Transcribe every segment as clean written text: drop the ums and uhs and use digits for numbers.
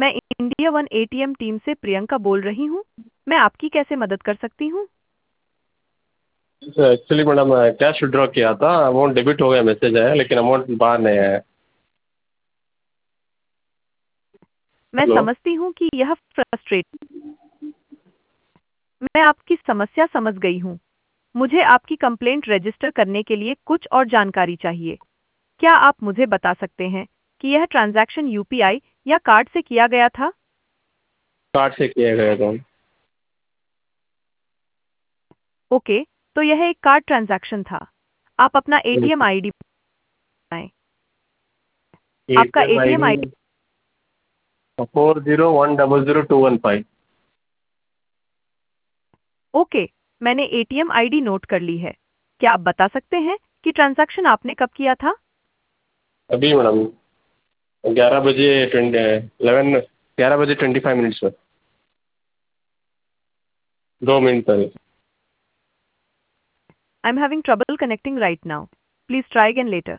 मैं India one ATM team से प्रियंका बोल रही हूँ। मैं आपकी कैसे मदद कर सकती हूँ? एक्चुअली मैडम कैश विड्रॉ किया था, अमाउंट डेबिट हो गया मैसेज है, लेकिन अमाउंट बाहर नहीं आया है। मैं हेलो। समझती हूँ कि यह फ्रस्ट्रेट। मैं आपकी समस्या समझ गई हूँ। मुझे आपकी कंप्लेंट रजिस्टर करने के लिए कुछ और जानकारी चाहिए। क्या आप मुझे बता सकते हैं कि यह ट्रांजैक्शन यूपीआई या कार्ड से किया गया था? कार्ड से किया गया था। ओके, तो यह एक कार्ड ट्रांजैक्शन था। आप अपना एटीएम आईडी बताएं। आपका ATM I ATM D ID. 40100215। Okay, मैंने एटीएम आईडी नोट कर ली है। क्या आप बता सकते हैं कि ट्रांजैक्शन आपने कब किया था? अभी मैडम 11 बजे 25 मिनट्स में, 2 मिनट पहले। I'm having trouble connecting right now. Please try again later.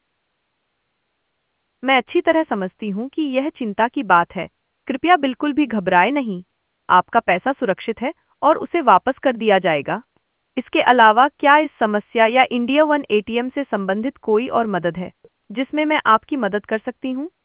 मैं अच्छी तरह समझती हूँ कि यह चिंता की बात है। कृपया बिल्कुल भी घबराएं नहीं। आपका पैसा सुरक्षित है और उसे वापस कर दिया जाएगा। इसके अलावा क्या इस समस्या या इंडिया वन एटीएम से संबंधित कोई और मदद है जिसमें मैं आपकी मदद कर सकती हूँ?